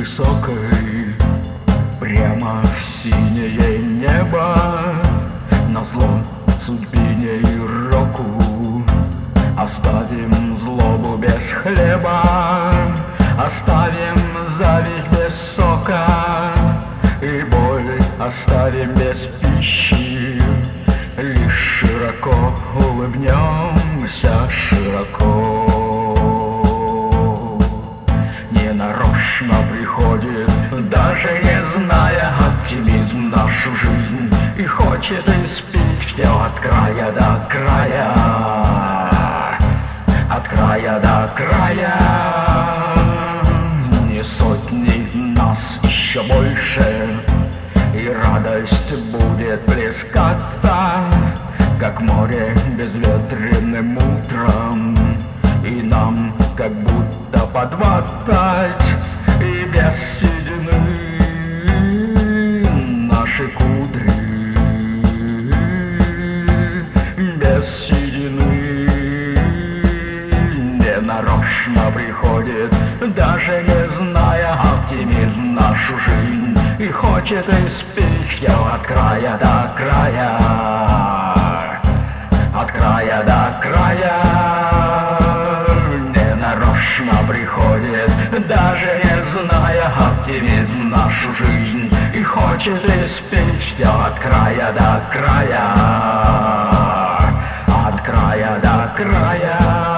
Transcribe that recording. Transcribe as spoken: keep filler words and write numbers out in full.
высокой, прямо в синее небо, назло судьбине и року. Оставим злобу без хлеба, оставим зависть без сока, и боль оставим без пищи. Лишь широко улыбнемся, широко. Ненарочно приходит, даже не зная, оптимизм в нашу жизнь, и хочет испить все от края до края, от края до края. Не сотни нас, еще больше, и радость будет плескаться, как море безветренным утром. И нам как будто по двадцать, и без седины наши кудри, без седины. Ненарочно приходит, даже не зная, оптимизм в нашу жизнь, и хочет испить все от края до края, от края до края. Ненарочно приходит, даже не зная, оптимизм в нашу жизнь, и хочет испить все от края до края, от края до края.